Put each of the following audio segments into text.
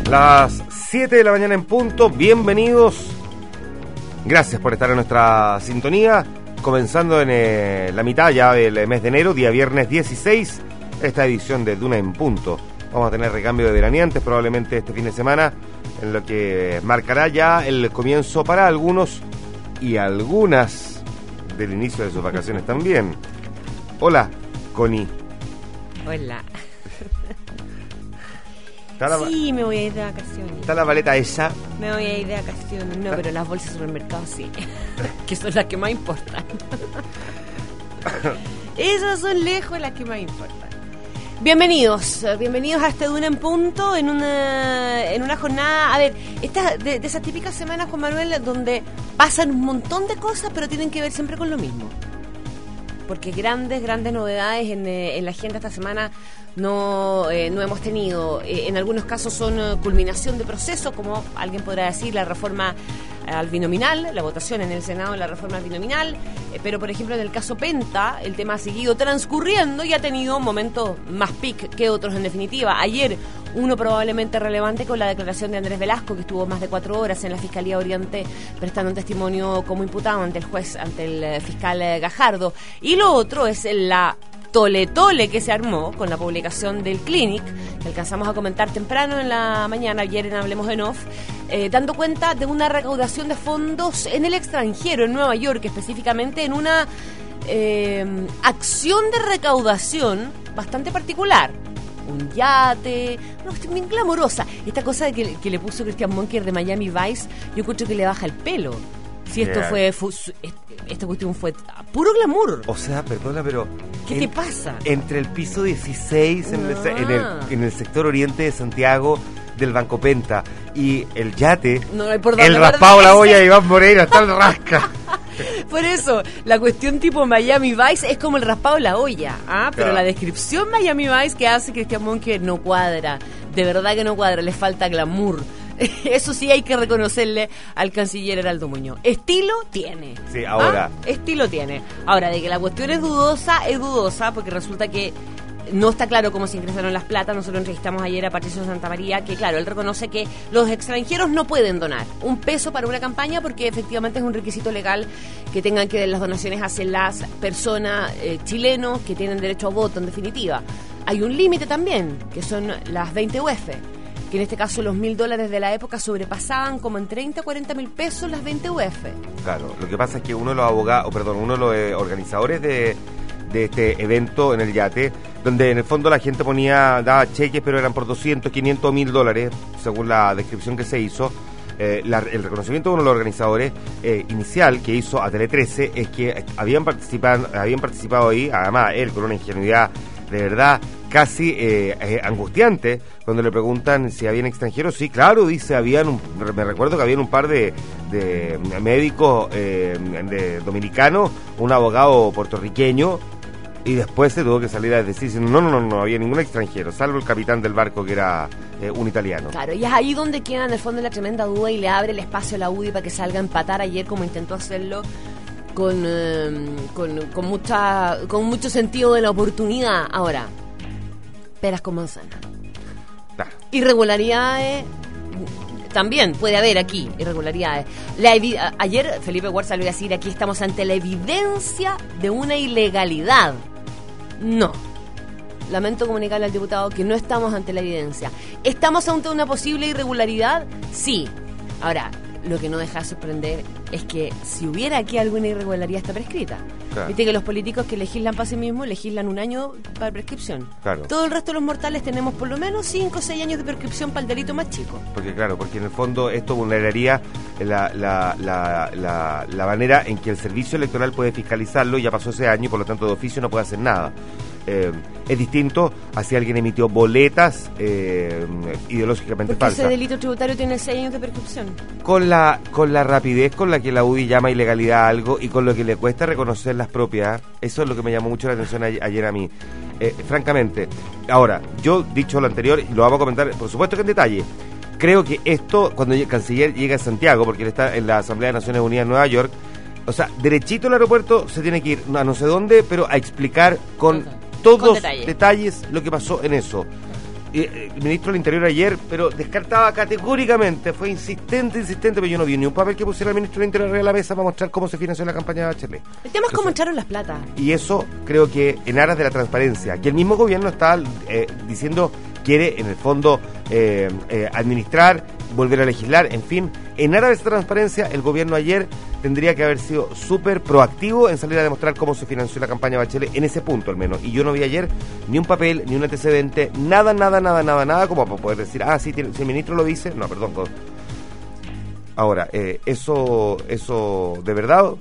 Las 7 de la mañana en punto, bienvenidos. Gracias por estar en nuestra sintonía. Comenzando en la mitad ya del mes de enero, día viernes 16, esta edición de Duna en punto. Vamos a tener recambio de veraneantes probablemente este fin de semana, en lo que marcará ya el comienzo para algunos y algunas del inicio de sus vacaciones también. Hola, Connie. Hola. Sí, me voy a ir de vacaciones. ¿Está la maleta esa? Me voy a ir de vacaciones. No, pero las bolsas de supermercado sí. Que son las que más importan. Esas son lejos las que más importan. Bienvenidos a este Duna en punto, en una jornada, a ver, de esas típicas semanas, Juan Manuel, donde pasan un montón de cosas, pero tienen que ver siempre con lo mismo. Porque grandes novedades en la agenda esta semana no hemos tenido. En algunos casos son culminación de proceso, como alguien podrá decir, la reforma al binominal, la votación en el Senado de la reforma al binominal, pero por ejemplo en el caso Penta el tema ha seguido transcurriendo y ha tenido momentos más pic que otros en definitiva. Ayer uno probablemente relevante con la declaración de Andrés Velasco, que estuvo más de 4 horas en la Fiscalía Oriente prestando un testimonio como imputado ante el juez, ante el fiscal Gajardo, y lo otro es la tole que se armó con la publicación del Clinic, que alcanzamos a comentar temprano en la mañana, ayer en Hablemos en Off, dando cuenta de una recaudación de fondos en el extranjero, en Nueva York, específicamente en una acción de recaudación bastante particular. Un yate, una cuestión bien glamorosa. Esta cosa de que le puso Christian Monker de Miami Vice, yo creo que le baja el pelo. Si esto esta cuestión fue puro glamour. O sea, perdona, pero... ¿Qué te pasa? Entre el piso 16 en el sector oriente de Santiago del Banco Penta y el yate, no hay por dónde, el raspado la olla de Iván Moreira está el rasca. Por eso, la cuestión tipo Miami Vice es como el raspado de la olla, ¿ah? Pero claro, la descripción Miami Vice que hace Christian Monker no cuadra. De verdad que no cuadra, le falta glamour. Eso sí hay que reconocerle al canciller Heraldo Muñoz. Estilo tiene. Sí, ahora. Estilo tiene. Ahora, de que la cuestión es dudosa, porque resulta que no está claro cómo se ingresaron las platas. Nosotros entrevistamos ayer a Patricio Santamaría, que claro, él reconoce que los extranjeros no pueden donar un peso para una campaña porque efectivamente es un requisito legal que tengan que las donaciones hacia las personas chilenos que tienen derecho a voto, en definitiva. Hay un límite también, que son las 20 UF, que en este caso los $1.000 de la época sobrepasaban como en 30 o 40 mil pesos las 20 UF. Claro, lo que pasa es que uno de los organizadores de este evento en el yate, donde en el fondo la gente daba cheques, pero eran por 200, 500, $1.000, según la descripción que se hizo. El reconocimiento de uno de los organizadores inicial que hizo a Tele 13 es que habían participado ahí, además él con una ingenuidad de verdad casi angustiante, cuando le preguntan si habían extranjeros. Sí, claro, dice, me recuerdo que habían un par de médicos de dominicanos, un abogado puertorriqueño, y después se tuvo que salir a decir, no había ningún extranjero, salvo el capitán del barco que era un italiano. Claro, y es ahí donde queda en el fondo la tremenda duda y le abre el espacio a la UDI para que salga a empatar ayer, como intentó hacerlo con mucho sentido de la oportunidad. Ahora, peras con manzana. Claro. Irregularidades también puede haber aquí, irregularidades. Ayer Felipe Ward salió a decir, aquí estamos ante la evidencia de una ilegalidad. No. Lamento comunicarle al diputado que no estamos ante la evidencia. ¿Estamos ante una posible irregularidad? Sí. Ahora, lo que no deja de sorprender es que si hubiera aquí alguna irregularidad está prescrita. Claro. Viste que los políticos que legislan para sí mismos legislan 1 año para prescripción. Claro. Todo el resto de los mortales tenemos por lo menos 5 o 6 años de prescripción para el delito más chico. Porque en el fondo esto vulneraría la manera en que el servicio electoral puede fiscalizarlo. Ya pasó ese año y por lo tanto de oficio no puede hacer nada. Es distinto a si alguien emitió boletas ideológicamente falsas. Porque ese delito tributario tiene 6 años de prescripción. Con la rapidez con la que la UDI llama ilegalidad a algo y con lo que le cuesta reconocer las propias, eso es lo que me llamó mucho la atención ayer a mí. Francamente, ahora, yo dicho lo anterior, y lo vamos a comentar, por supuesto que en detalle, creo que esto, cuando el canciller llega a Santiago, porque él está en la Asamblea de Naciones Unidas en Nueva York, o sea, derechito al aeropuerto se tiene que ir a no sé dónde, pero a explicar con todos detalles lo que pasó en eso. el ministro del Interior ayer, pero descartaba categóricamente, fue insistente, pero yo no vi ni un papel que pusiera el ministro del Interior a la mesa para mostrar cómo se financió la campaña de Bachelet. El tema es cómo echaron las plata. Y eso creo que en aras de la transparencia, que el mismo gobierno está diciendo quiere en el fondo administrar, volver a legislar, en fin, en aras de esta transparencia el gobierno ayer tendría que haber sido súper proactivo en salir a demostrar cómo se financió la campaña Bachelet, en ese punto al menos, y yo no vi ayer ni un papel, ni un antecedente, nada como para poder decir, si el ministro lo dice, no, perdón. Ahora, eso de verdad,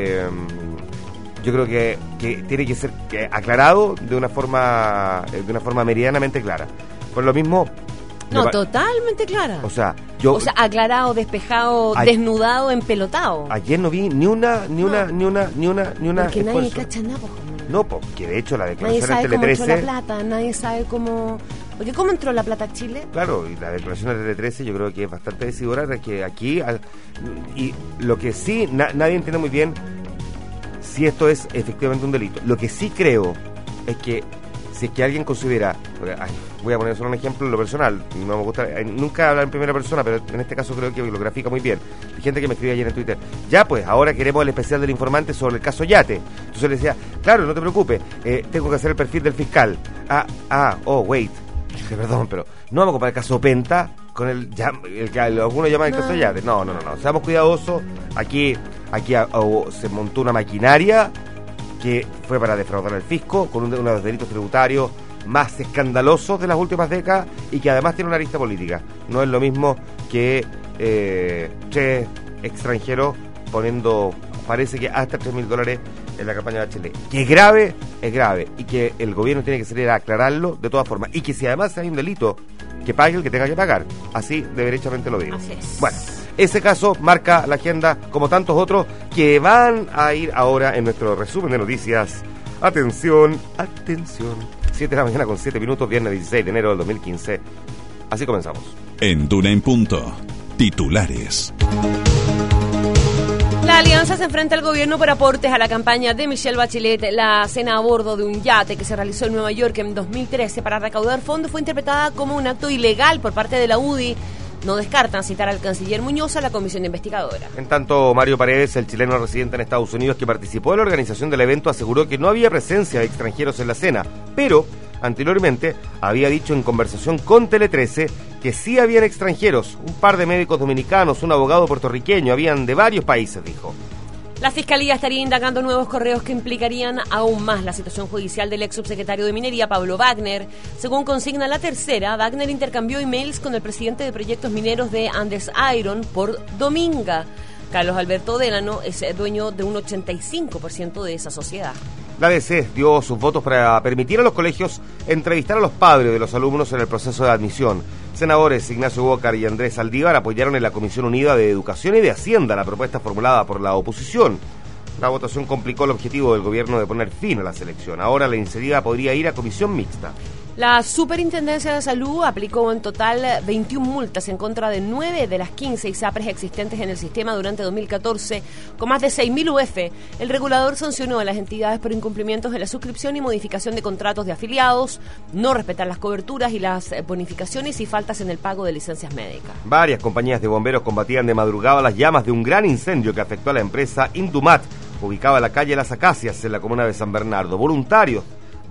yo creo que tiene que ser aclarado de una forma meridianamente clara. Por lo mismo... No, totalmente clara. O sea, aclarado, despejado, desnudado, empelotado. Ayer no vi ni una. Porque nadie cacha nada, No, porque de hecho la declaración nadie sabe en Tele 13... cómo entró la plata, nadie sabe cómo... Porque ¿cómo entró la plata a Chile? Claro, y la declaración de Tele 13 yo creo que es bastante decidora, de que aquí... Y lo que sí, nadie entiende muy bien si esto es efectivamente un delito. Lo que sí creo es que si es que alguien considera... voy a poner solo un ejemplo en lo personal, no me gusta nunca hablar en primera persona, pero en este caso creo que lo grafica muy bien. Hay gente que me escribe ayer en Twitter, pues ahora queremos el especial del informante sobre el caso Yate. Entonces le decía, claro, no te preocupes, tengo que hacer el perfil del fiscal. Wait, perdón, pero no vamos a comparar el caso Penta con el que algunos llaman el caso Yate. No, seamos cuidadosos. Aquí se montó una maquinaria que fue para defraudar al fisco con uno de los delitos tributarios más escandalosos de las últimas décadas y que además tiene una arista política. No es lo mismo que extranjeros poniendo, parece que hasta $3.000 en la campaña de Bachelet. Que es grave y que el gobierno tiene que salir a aclararlo de todas formas. Y que si además hay un delito, que pague el que tenga que pagar. Así de derechamente lo digo. Así es. Bueno, ese caso marca la agenda como tantos otros que van a ir ahora en nuestro resumen de noticias. Atención. 7 de la mañana con 7 minutos, viernes 16 de enero del 2015. Así comenzamos. En Duna en Punto, titulares. La alianza se enfrenta al gobierno por aportes a la campaña de Michelle Bachelet. La cena a bordo de un yate que se realizó en Nueva York en 2013 para recaudar fondos fue interpretada como un acto ilegal por parte de la UDI. No descartan citar al canciller Muñoz a la comisión investigadora. En tanto, Mario Paredes, el chileno residente en Estados Unidos que participó en la organización del evento, aseguró que no había presencia de extranjeros en la cena, pero anteriormente había dicho en conversación con Tele 13 que sí habían extranjeros, un par de médicos dominicanos, un abogado puertorriqueño, habían de varios países, dijo. La Fiscalía estaría indagando nuevos correos que implicarían aún más la situación judicial del ex subsecretario de Minería, Pablo Wagner. Según consigna La Tercera, Wagner intercambió emails con el presidente de proyectos mineros de Andes Iron por Dominga. Carlos Alberto Delano es dueño de un 85% de esa sociedad. La DC dio sus votos para permitir a los colegios entrevistar a los padres de los alumnos en el proceso de admisión. Senadores Ignacio Bócar y Andrés Saldívar apoyaron en la Comisión Unida de Educación y de Hacienda la propuesta formulada por la oposición. La votación complicó el objetivo del gobierno de poner fin a la selección. Ahora la iniciativa podría ir a comisión mixta. La Superintendencia de Salud aplicó en total 21 multas en contra de 9 de las 15 ISAPRES existentes en el sistema durante 2014, con más de 6.000 UF. El regulador sancionó a las entidades por incumplimientos de la suscripción y modificación de contratos de afiliados, no respetar las coberturas y las bonificaciones y faltas en el pago de licencias médicas. Varias compañías de bomberos combatían de madrugada las llamas de un gran incendio que afectó a la empresa Indumat, ubicada en la calle Las Acacias, en la comuna de San Bernardo. Voluntarios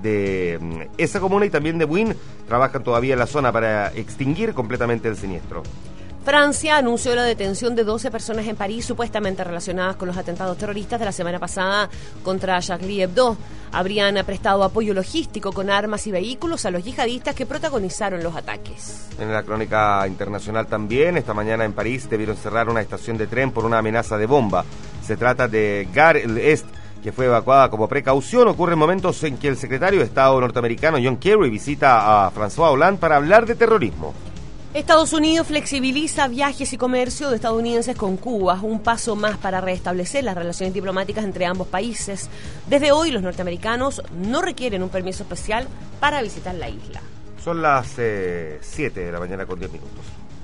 de esa comuna y también de Buin trabajan todavía en la zona para extinguir completamente el siniestro. Francia anunció la detención de 12 personas en París supuestamente relacionadas con los atentados terroristas de la semana pasada contra Charlie Hebdo. Habrían prestado apoyo logístico con armas y vehículos a los yihadistas que protagonizaron los ataques. En la crónica internacional también, esta mañana en París debieron cerrar una estación de tren por una amenaza de bomba. Se trata de Gare l'Est, que fue evacuada como precaución. Ocurre en momentos en que el secretario de Estado norteamericano John Kerry visita a François Hollande para hablar de terrorismo. Estados Unidos flexibiliza viajes y comercio de estadounidenses con Cuba, un paso más para restablecer las relaciones diplomáticas entre ambos países. Desde hoy los norteamericanos no requieren un permiso especial para visitar la isla. Son las 7 de la mañana con 10 minutos.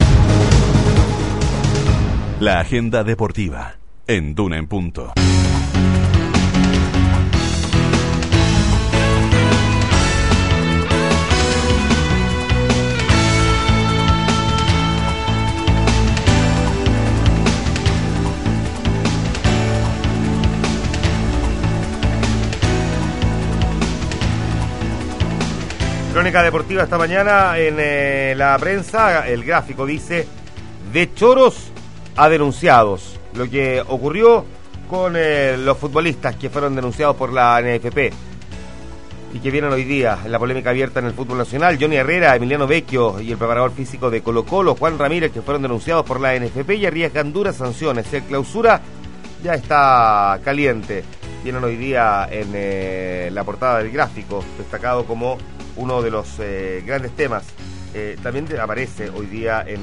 La agenda deportiva en Duna en Punto. crónica deportiva esta mañana en la prensa. El gráfico dice: de choros a denunciados. Lo que ocurrió con los futbolistas que fueron denunciados por la NFP y que vienen hoy día en la polémica abierta en el fútbol nacional. Johnny Herrera, Emiliano Vecchio y el preparador físico de Colo-Colo, Juan Ramírez, que fueron denunciados por la NFP y arriesgan duras sanciones. El clausura ya está caliente. Vienen hoy día en la portada del gráfico, destacado como uno de los grandes temas. También aparece hoy día en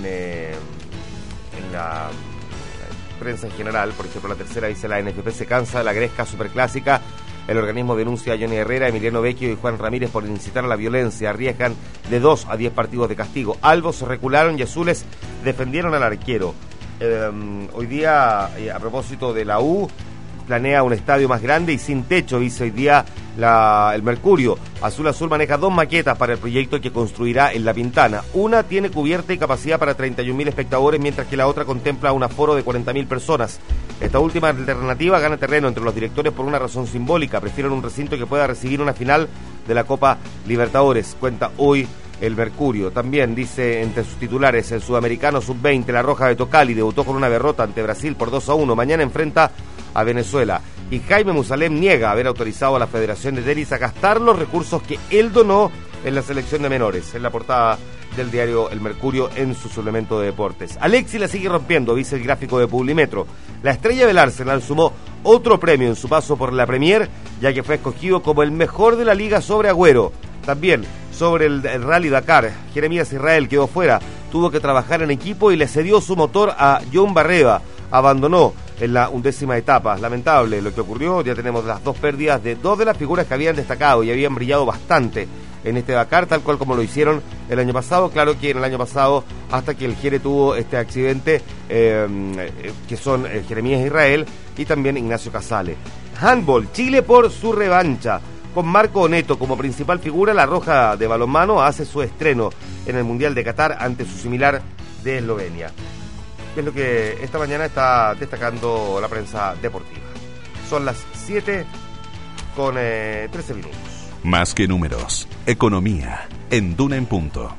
la prensa en general. Por ejemplo, la tercera dice: la NFP se cansa de la gresca superclásica. El organismo denuncia a Johnny Herrera, Emiliano Vecchio y Juan Ramírez por incitar a la violencia. Arriesgan de 2 a 10 partidos de castigo. Albos se recularon y azules defendieron al arquero. Hoy día, a propósito de la U, planea un estadio más grande y sin techo, dice hoy día el Mercurio. Azul Azul maneja 2 maquetas para el proyecto que construirá en La Pintana. Una tiene cubierta y capacidad para 31.000 espectadores, mientras que la otra contempla un aforo de 40.000 personas. Esta última alternativa gana terreno entre los directores por una razón simbólica. Prefieren un recinto que pueda recibir una final de la Copa Libertadores, cuenta hoy el Mercurio. También dice entre sus titulares: el sudamericano sub-20, la Roja de Tocali, debutó con una derrota ante Brasil por 2-1. Mañana enfrenta a Venezuela. Y Jaime Musalem niega haber autorizado a la Federación de Tenis a gastar los recursos que él donó en la selección de menores. En la portada del diario El Mercurio, en su suplemento de deportes. Alexis la sigue rompiendo, dice el gráfico de Publimetro. La estrella del Arsenal sumó otro premio en su paso por la Premier, ya que fue escogido como el mejor de la liga sobre Agüero. También sobre el Rally Dakar, Jeremías Israel quedó fuera, tuvo que trabajar en equipo y le cedió su motor a John Barreda. Abandonó en la 11ª etapa. Lamentable lo que ocurrió. Ya tenemos las 2 pérdidas de 2 de las figuras que habían destacado y habían brillado bastante en este Dakar, tal cual como lo hicieron el año pasado. Claro que en el año pasado, hasta que el Jere tuvo este accidente, que son Jeremías Israel y también Ignacio Casale. Handball, Chile por su revancha. Con Marco Neto como principal figura, la Roja de balonmano hace su estreno en el Mundial de Qatar ante su similar de Eslovenia. Es lo que esta mañana está destacando la prensa deportiva. Son las 7 con 13 minutos. Más que números, economía, en Duna en Punto.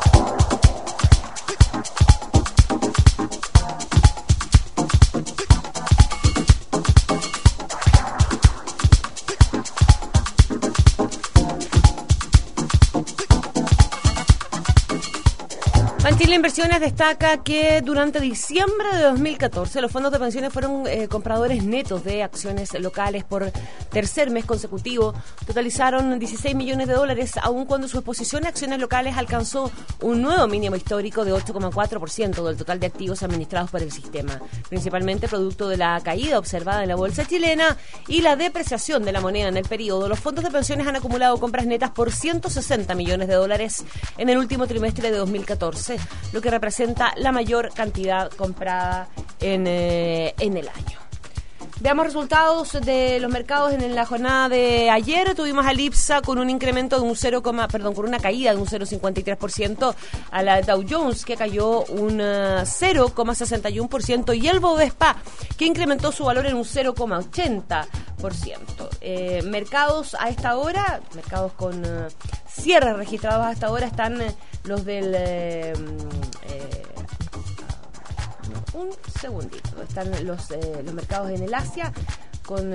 Chile Inversiones destaca que durante diciembre de 2014 los fondos de pensiones fueron compradores netos de acciones locales por tercer mes consecutivo. Totalizaron $16 millones, aun cuando su exposición a acciones locales alcanzó un nuevo mínimo histórico de 8,4% del total de activos administrados por el sistema, principalmente producto de la caída observada en la bolsa chilena y la depreciación de la moneda en el periodo. Los fondos de pensiones han acumulado compras netas por $160 millones en el último trimestre de 2014, lo que representa la mayor cantidad comprada en el año. Veamos resultados de los mercados en la jornada de ayer. Tuvimos al IPSA con un incremento de con una caída de un 0,53%, a la Dow Jones, que cayó un 0,61%, y el Bovespa, que incrementó su valor en un 0,80%. Mercados a esta hora, mercados con cierres registrados hasta ahora, están los del... un segundito, están los mercados en el Asia con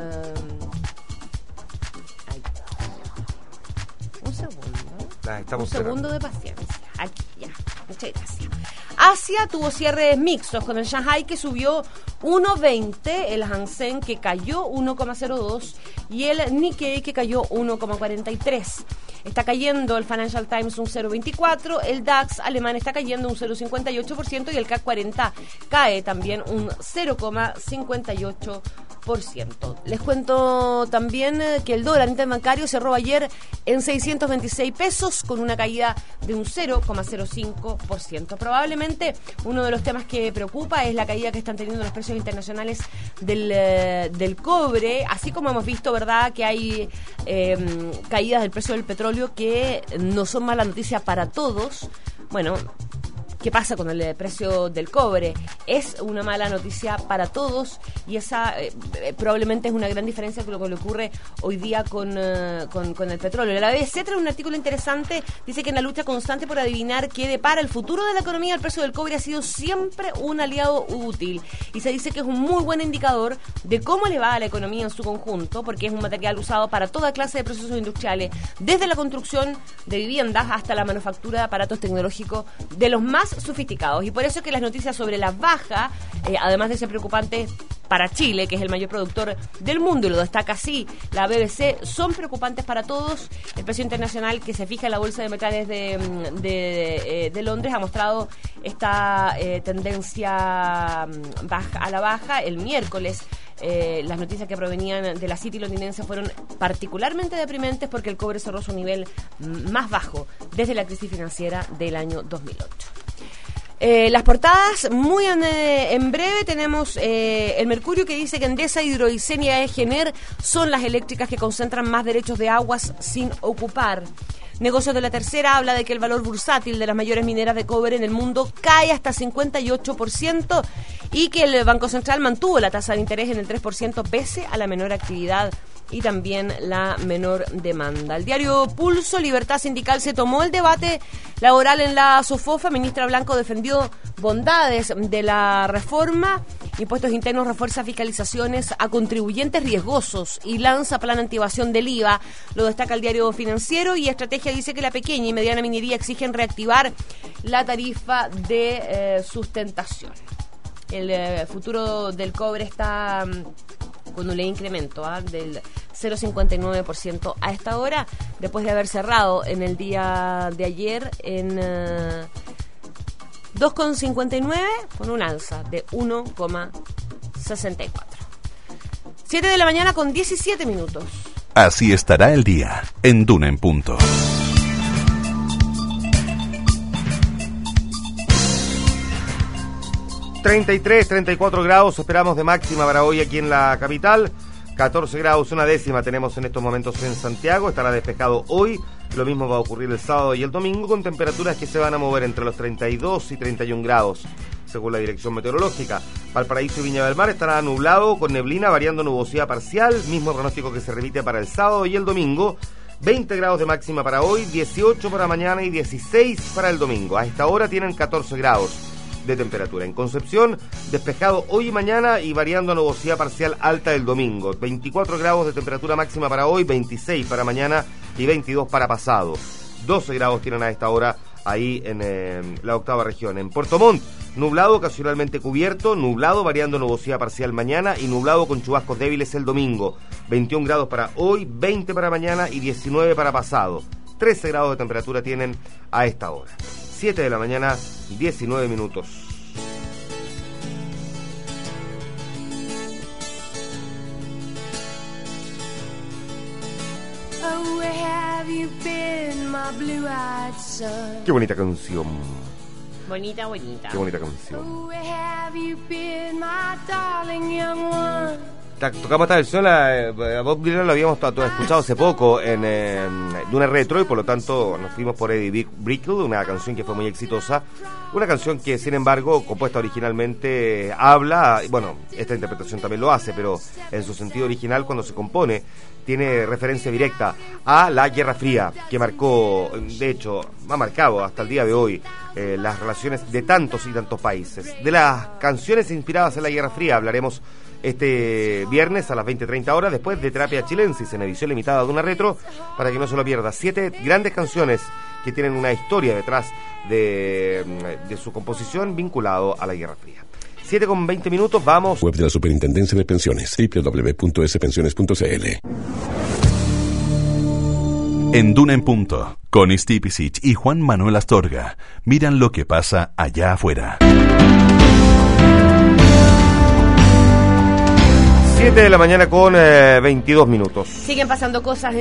un segundo de paciencia. Aquí ya, muchas gracias. Asia tuvo cierres mixtos, con el Shanghai que subió 1,20, el Hang que cayó 1,02 y el Nikkei que cayó 1,43. Está cayendo el Financial Times un 0,24, el DAX alemán está cayendo un 0,58% y el CAC 40 cae también un 0,58%. Les cuento también que el dólar interbancario cerró ayer en 626 pesos con una caída de un 0,05%. Probablemente uno de los temas que preocupa es la caída que están teniendo los precios internacionales del cobre, así como hemos visto, ¿verdad?, que hay caídas del precio del petróleo que no son mala noticia para todos. Bueno, qué pasa con el precio del cobre. Es una mala noticia para todos y esa probablemente es una gran diferencia con lo que le ocurre hoy día con el petróleo. La BBC trae un artículo interesante, dice que en la lucha constante por adivinar qué depara el futuro de la economía, el precio del cobre ha sido siempre un aliado útil y se dice que es un muy buen indicador de cómo le va a la economía en su conjunto, porque es un material usado para toda clase de procesos industriales, desde la construcción de viviendas hasta la manufactura de aparatos tecnológicos de los más sofisticados. Y por eso es que las noticias sobre la baja, además de ser preocupantes para Chile, que es el mayor productor del mundo, y lo destaca así la BBC, son preocupantes para todos. El precio internacional que se fija en la bolsa de metales de Londres ha mostrado esta tendencia a la baja. El miércoles las noticias que provenían de la City londinense fueron particularmente deprimentes porque el cobre cerró su nivel más bajo desde la crisis financiera del año 2008. Las portadas, muy en breve, tenemos el Mercurio, que dice que Endesa, Hidroicenia y Egener son las eléctricas que concentran más derechos de aguas sin ocupar. Negocios de la Tercera habla de que el valor bursátil de las mayores mineras de cobre en el mundo cae hasta 58% y que el Banco Central mantuvo la tasa de interés en el 3% pese a la menor actividad y también la menor demanda. El diario Pulso, Libertad Sindical se tomó el debate laboral en la SOFOFA. Ministra Blanco defendió bondades de la reforma. Impuestos Internos refuerza fiscalizaciones a contribuyentes riesgosos y lanza plan antievasión del IVA. Lo destaca el diario Financiero. Y Estrategia dice que la pequeña y mediana minería exigen reactivar la tarifa de sustentación. El futuro del cobre está con un leve incremento del 0,59% a esta hora, después de haber cerrado en el día de ayer en 2,59 con un alza de 1,64. 7 de la mañana con 17 minutos. Así estará el día en Duna en Punto. 33, 34 grados esperamos de máxima para hoy aquí en la capital. 14 grados, una décima tenemos en estos momentos en Santiago. Estará despejado hoy. Lo mismo va a ocurrir el sábado y el domingo, con temperaturas que se van a mover entre los 32 y 31 grados, según la dirección meteorológica. Valparaíso y Viña del Mar estará nublado, con neblina, variando nubosidad parcial. Mismo pronóstico que se repite para el sábado y el domingo. 20 grados de máxima para hoy, 18 para mañana y 16 para el domingo. A esta hora tienen 14 grados de temperatura. En Concepción, despejado hoy y mañana y variando a nubosidad parcial alta el domingo. 24 grados de temperatura máxima para hoy, 26 para mañana y 22 para pasado. 12 grados tienen a esta hora ahí en la octava región. En Puerto Montt, nublado ocasionalmente cubierto, nublado variando nubosidad parcial mañana y nublado con chubascos débiles el domingo. 21 grados para hoy, 20 para mañana y 19 para pasado. 13 grados de temperatura tienen a esta hora. 7 de la mañana, 19 minutos. Oh, where have you been, my blue-eyed son? Qué bonita canción. Bonita, bonita. Qué bonita canción. Oh, where have you been, my darling young one? Tocamos esta versión, a Bob Dylan lo habíamos escuchado hace poco en Duna Retro, y por lo tanto nos fuimos por Eddie Brickell, una canción que fue muy exitosa, una canción que sin embargo, compuesta originalmente, habla, bueno, esta interpretación también lo hace, pero en su sentido original, cuando se compone, tiene referencia directa a la Guerra Fría, que marcó, de hecho, ha marcado hasta el día de hoy las relaciones de tantos y tantos países. De las canciones inspiradas en la Guerra Fría hablaremos este viernes a las 20:30 horas, después de Terapia Chilensis, en edición limitada de Duna Retro, para que no se lo pierda. 7 grandes canciones que tienen una historia detrás de su composición vinculado a la Guerra Fría. 7:20 minutos, vamos. Web de la Superintendencia de Pensiones, www.spensiones.cl. En Duna en Punto, con Steve Pisic y Juan Manuel Astorga, miran lo que pasa allá afuera. 7 de la mañana con 22 minutos. Siguen pasando cosas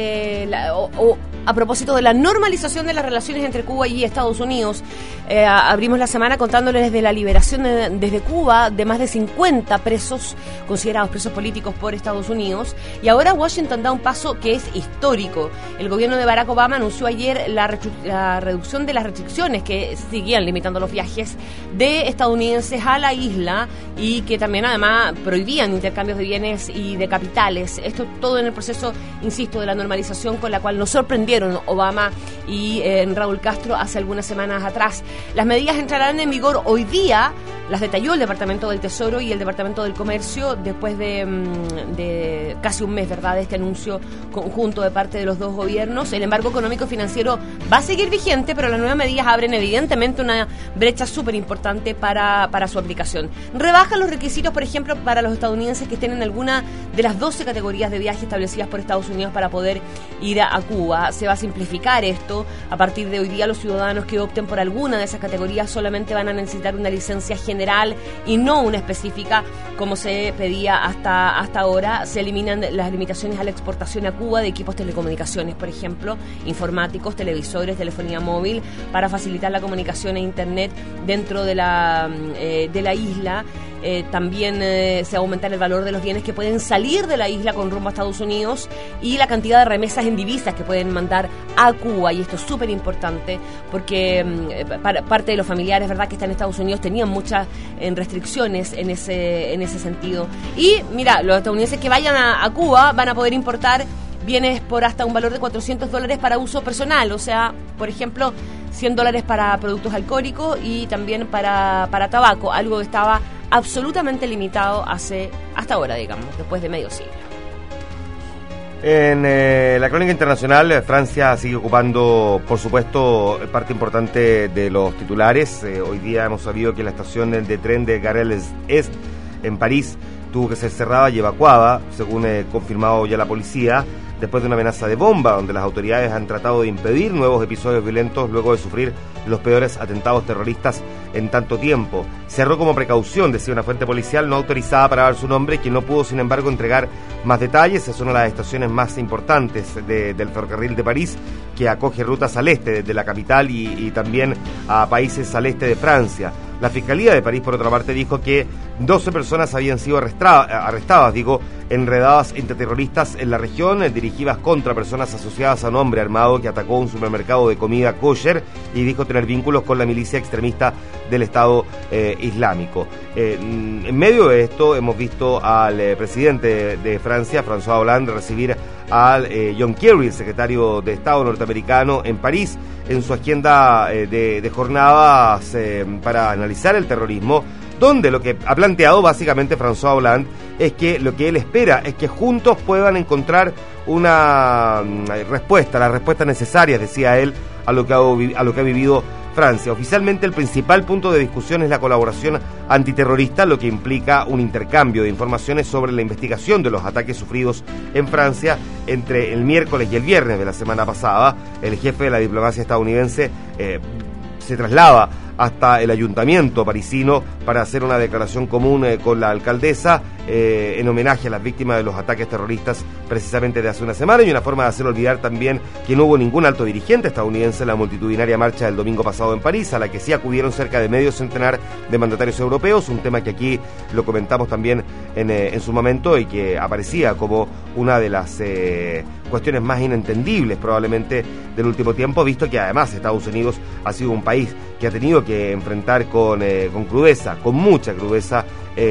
a propósito de la normalización de las relaciones entre Cuba y Estados Unidos. Abrimos la semana contándoles de la liberación desde Cuba de más de 50 presos considerados presos políticos por Estados Unidos. Y ahora Washington da un paso que es histórico. El gobierno de Barack Obama anunció ayer la reducción de las restricciones que seguían limitando los viajes de estadounidenses a la isla y que también además prohibían intercambios de bienes y de capitales. Esto todo en el proceso, insisto, de la normalización con la cual nos sorprendieron Obama y Raúl Castro hace algunas semanas atrás. Las medidas entrarán en vigor hoy día, las detalló el Departamento del Tesoro y el Departamento del Comercio después de casi un mes, ¿verdad?, de este anuncio conjunto de parte de los dos gobiernos. El embargo económico financiero va a seguir vigente, pero las nuevas medidas abren evidentemente una brecha súper importante para su aplicación. Rebajan los requisitos, por ejemplo, para los estadounidenses que estén en alguna de las 12 categorías de viaje establecidas por Estados Unidos para poder ir a Cuba. Se va a simplificar esto. A partir de hoy día, los ciudadanos que opten por alguna de esas categorías solamente van a necesitar una licencia general y no una específica, como se pedía hasta ahora. Se eliminan las limitaciones a la exportación a Cuba de equipos telecomunicaciones, por ejemplo, informáticos, televisores, telefonía móvil, para facilitar la comunicación e internet dentro de la isla. También se va a aumentar el valor de los bienes que pueden salir de la isla con rumbo a Estados Unidos y la cantidad de remesas en divisas que pueden mandar a Cuba. Y esto es súper importante porque parte de los familiares, ¿verdad?, que están en Estados Unidos tenían muchas restricciones en ese sentido. Y mira, los estadounidenses que vayan a Cuba van a poder importar bienes por hasta un valor de $400 para uso personal. O sea, por ejemplo, $100 para productos alcohólicos y también para tabaco, algo que estaba absolutamente limitado hasta ahora, digamos, después de medio siglo. En la crónica internacional, Francia sigue ocupando, por supuesto, parte importante de los titulares. Hoy día hemos sabido que la estación de tren de Gare Est en París tuvo que ser cerrada y evacuada, según confirmado ya la policía, después de una amenaza de bomba, donde las autoridades han tratado de impedir nuevos episodios violentos luego de sufrir los peores atentados terroristas en tanto tiempo. Cerró como precaución, decía una fuente policial no autorizada para dar su nombre, que no pudo, sin embargo, entregar más detalles. Es una de las estaciones más importantes del ferrocarril de París, que acoge rutas al este desde la capital y también a países al este de Francia. La Fiscalía de París, por otra parte, dijo que 12 personas habían sido arrestadas, enredadas entre terroristas en la región, dirigidas contra personas asociadas a un hombre armado que atacó un supermercado de comida kosher y dijo tener vínculos con la milicia extremista del Estado Islámico. En medio de esto hemos visto al presidente de Francia, François Hollande, recibir al John Kerry, el secretario de Estado norteamericano, en París, en su agenda de jornadas para analizar el terrorismo, donde lo que ha planteado básicamente François Hollande es que lo que él espera es que juntos puedan encontrar una respuesta, las respuestas necesarias, decía él, a lo que ha vivido Francia. Oficialmente el principal punto de discusión es la colaboración antiterrorista, lo que implica un intercambio de informaciones sobre la investigación de los ataques sufridos en Francia entre el miércoles y el viernes de la semana pasada. El jefe de la diplomacia estadounidense se traslada hasta el ayuntamiento parisino para hacer una declaración común con la alcaldesa en homenaje a las víctimas de los ataques terroristas precisamente de hace una semana, y una forma de hacer olvidar también que no hubo ningún alto dirigente estadounidense en la multitudinaria marcha del domingo pasado en París, a la que sí acudieron cerca de medio centenar de mandatarios europeos, un tema que aquí lo comentamos también en su momento y que aparecía como una de las cuestiones más inentendibles probablemente del último tiempo, visto que además Estados Unidos ha sido un país que ha tenido que enfrentar con crudeza, con mucha crudeza,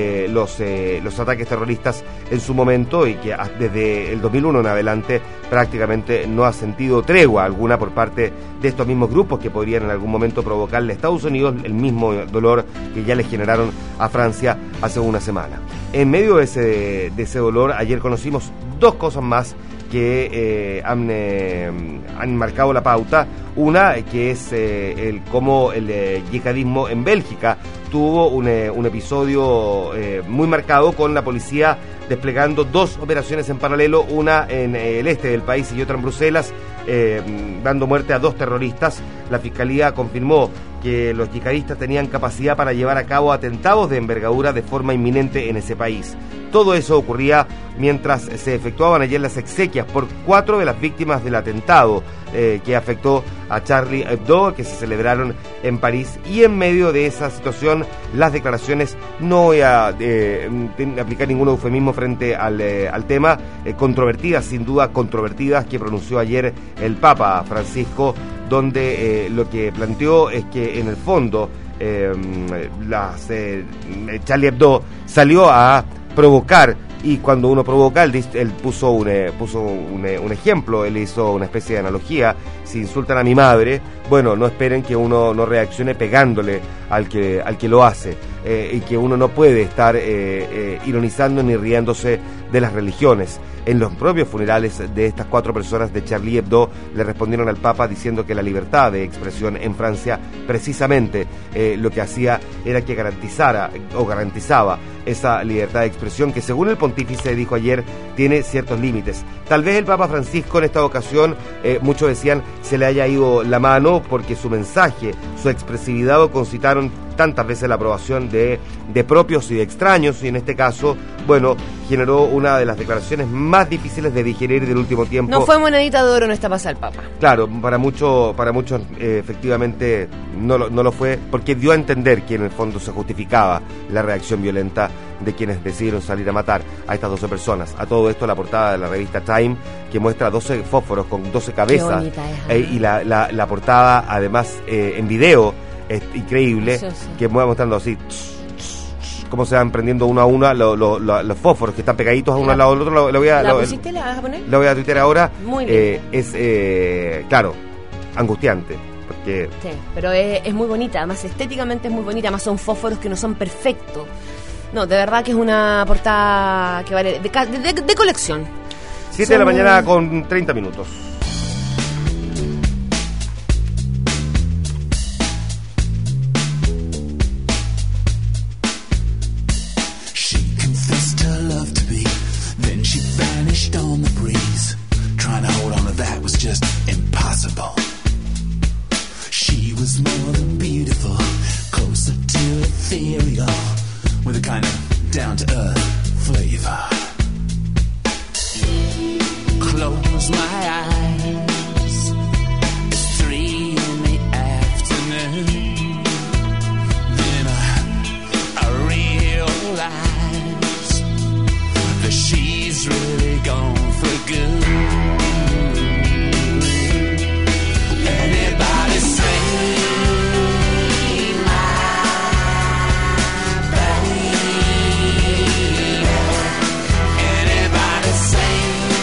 los ataques terroristas en su momento, y que desde el 2001 en adelante prácticamente no ha sentido tregua alguna por parte de estos mismos grupos que podrían en algún momento provocarle a Estados Unidos el mismo dolor que ya le generaron a Francia hace una semana. En medio de ese dolor, ayer conocimos dos cosas más que han marcado la pauta. Una, que es cómo el yihadismo en Bélgica tuvo un episodio muy marcado, con la policía desplegando dos operaciones en paralelo, una en el este del país y otra en Bruselas, dando muerte a dos terroristas. La Fiscalía confirmó que los yihadistas tenían capacidad para llevar a cabo atentados de envergadura de forma inminente en ese país. Todo eso ocurría mientras se efectuaban ayer las exequias por 4 de las víctimas del atentado que afectó a Charlie Hebdo, que se celebraron en París. Y en medio de esa situación, las declaraciones, no voy a aplicar ningún eufemismo frente al tema, controvertidas, sin duda controvertidas, que pronunció ayer el Papa Francisco, donde lo que planteó es que en el fondo Charlie Hebdo salió a provocar, y cuando uno provoca, él puso un ejemplo, él hizo una especie de analogía: si insultan a mi madre, bueno, no esperen que uno no reaccione pegándole al que lo hace, y que uno no puede estar ironizando ni riéndose de las religiones. En los propios funerales de estas 4 personas de Charlie Hebdo le respondieron al Papa diciendo que la libertad de expresión en Francia precisamente lo que hacía era que garantizaba esa libertad de expresión que, según el pontífice dijo ayer, tiene ciertos límites. Tal vez el Papa Francisco en esta ocasión, muchos decían, se le haya ido la mano porque su mensaje, su expresividad concitaron tantas veces la aprobación de propios y de extraños, y en este caso, bueno, generó una de las declaraciones más difíciles de digerir del último tiempo. No fue monedita de oro en esta pasada el Papa. Claro, para muchos efectivamente no lo fue, porque dio a entender que en el fondo se justificaba la reacción violenta de quienes decidieron salir a matar a estas 12 personas. A todo esto, la portada de la revista Time, que muestra 12 fósforos con 12 cabezas, y la portada, además, en video, es increíble, sí. Que me va mostrando así cómo se van prendiendo uno a uno los fósforos que están pegaditos a uno al lado del otro. ¿La pusiste? ¿La vas a poner? Lo voy a tuitear ahora. Muy bien. Claro, angustiante. Porque... Sí, pero es muy bonita, además estéticamente es muy bonita, además son fósforos que no son perfectos. No, de verdad que es una portada que vale de colección. 7 de la mañana con 30 minutos. On the breeze, trying to hold on to that was just impossible. She was more than beautiful, closer to ethereal, with a kind of down-to-earth flavor. Close my eyes, it's 3 in the afternoon. Then I realize that she's really gone for good. Anybody say my baby? Anybody say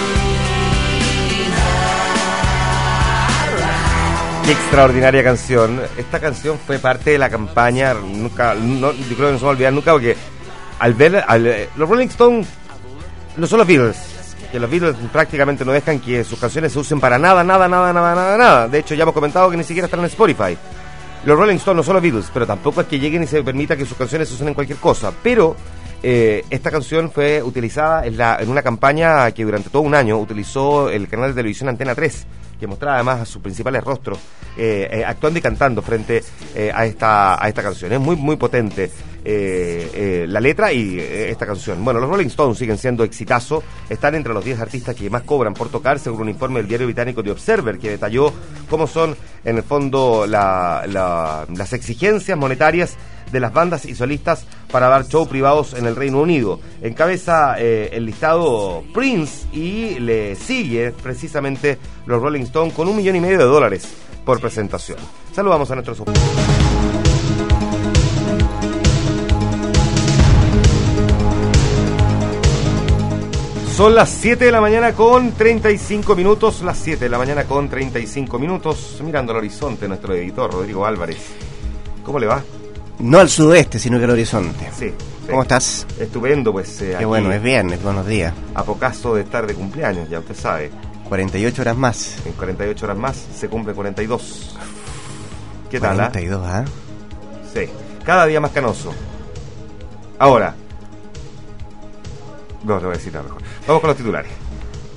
her? Qué extraordinaria canción. Esta canción fue parte de la campaña, yo creo que no se me va a olvidar nunca, porque al ver los Rolling Stones no son los Beatles, que los Beatles prácticamente no dejan que sus canciones se usen para nada. De hecho, ya hemos comentado que ni siquiera están en Spotify. Los Rolling Stones no son los Beatles, pero tampoco es que lleguen y se permita que sus canciones se usen en cualquier cosa. Pero esta canción fue utilizada en una campaña que durante todo un año utilizó el canal de televisión Antena 3, que mostraba además a sus principales rostros actuando y cantando frente a esta canción. Es muy, muy potente la letra y esta canción. Bueno, los Rolling Stones siguen siendo exitazo, están entre los 10 artistas que más cobran por tocar, según un informe del diario británico The Observer, que detalló cómo son en el fondo las exigencias monetarias de las bandas y solistas para dar show privados en el Reino Unido. Encabeza el listado Prince y le sigue precisamente los Rolling Stones con $1,5 million por presentación. Saludamos a nuestros... Son las 7 de la mañana con 35 minutos, las 7 de la mañana con 35 minutos, mirando al horizonte nuestro editor Rodrigo Álvarez. ¿Cómo le va? No al sudoeste, sino que al horizonte. Sí. ¿Cómo estás? Estupendo, pues. Qué bueno, es viernes, buenos días. A pocaso de estar de cumpleaños, ya usted sabe. 48 horas más. En 48 horas más se cumple 42. ¿Qué tal, 42, ¿ah? Sí, cada día más canoso. Ahora... No, te voy a decir nada mejor. Vamos con los titulares.